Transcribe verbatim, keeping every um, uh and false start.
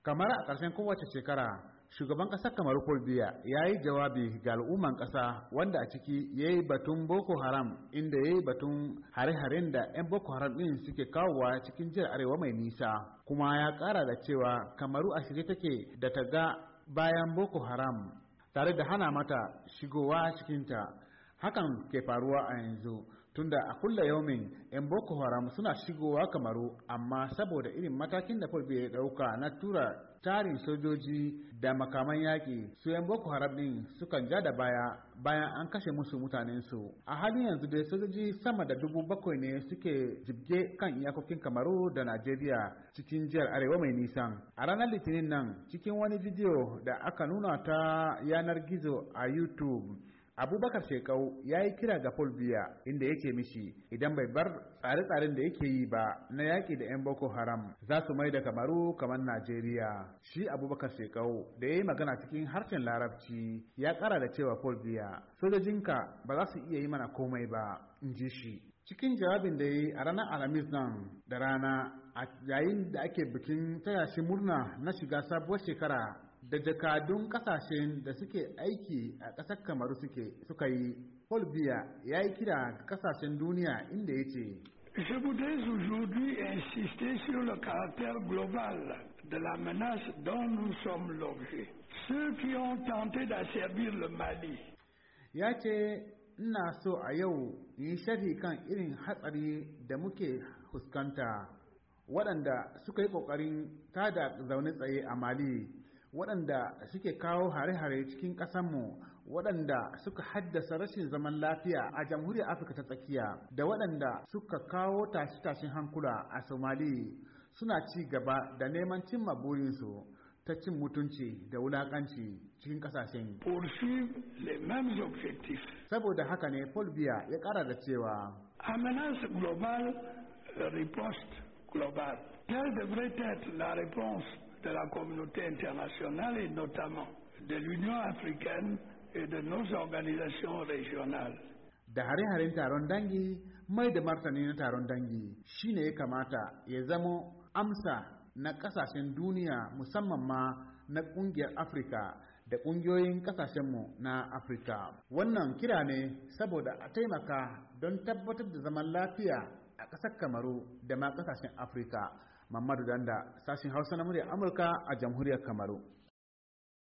Kamar a ƙarshen kowace shekara, shugaban ƙasar Kamaru Paul Biya ya yi jawabi ga al'umman ƙasa wanda a ciki ya yi batun Boko Haram, inda ya yi batun hare-haren da 'yan Boko Haram ɗin suke kawowa cikin jihar Arewa mai nisa. Kuma ya ƙara da cewa Kamaru a shirye take da ta ga bayan Boko Haram tare da hana mata shigowa cikinta. Hakan ke faruwa a yanzu tunda a kulla yaumin 'yan Boko Haram suna shigowa Kamaru, amma saboda irin matakin da Paul Biya ya dauka na tura tarin sojoji da makaman yaƙi, su 'yan Boko Haram din sukan ja da baya bayan an kashe musu mutanensu. A halin yanzu dai sojoji sama da dubu bakwai ne suke jibge kan iyakokin Kamaru da Najeriya cikin jihar Arewa mai nisan. A ranar Litinin nan, cikin wani bidiyo da aka nuna ta yanar gizo a YouTube, Abubakar Shekau ya yi kira ga Paul Biya inda yake mishi idan bai bar tsare-tsaren da yake yi ba na yaƙi da 'yan Boko Haram za su mai da Kamaru kamar Najeriya. Shi Abubakar Shekau da ya yi magana cikin harshen Larabci ya ƙara da cewa Paul Biya, sojojinka ba za su iya yi mana komai ba, in ji shi. Cikin jawabin da ya yi a ranar Alhamis nan da rana a yayin da ake bikin taya shi murna na shiga sabuwar shekara da jakadun kasashen da suke aiki a ƙasar Kamaru suke suka yi, Paul Biya ya yi kira ga kasashen duniya inda ya ce, Je voudrais aujourd'hui insister sur le caractère global de la menace dont nous sommes l'objet. Ceux qui ont tenté d'asservir le Mali. Ya ce, ina so a yau yi sharhi kan irin hatsari da muke fuskanta, waɗanda suka yi ƙoƙarin tada zaune tsaye a Mali, waɗanda suke kawo hare-hare cikin ƙasanmu, waɗanda suka haddasa rashin zaman lafiya a jamhuriyar Afirka ta tsakiya, da waɗanda suka kawo tashi-tashin hankula a Somali, suna ci gaba da neman cimma burinsu ta cin mutunci da wulaƙanci cikin ƙasashen. Saboda haka ne Paul Biya ya ƙara da cewa, A menace global, riposte global. Quelle devrait être la réponse de la communauté internationale et notamment de l'Union africaine et de nos organisations régionales? Da hare-haren taron dangi, mai da martani na taron dangi shine ya kamata ya zamo amsa na kasashen duniya, musamman ma na kungiyar Afirka da kungiyoyin kasashenmu na Afirka. Wannan kira ne saboda a taimaka don tabbatar da zaman lafiya a ƙasar Kamaru da ma ƙasashen Afirka. Mamadu Danda, sashin Hausa na muryar Amurka a jamhuriyar Kamaru.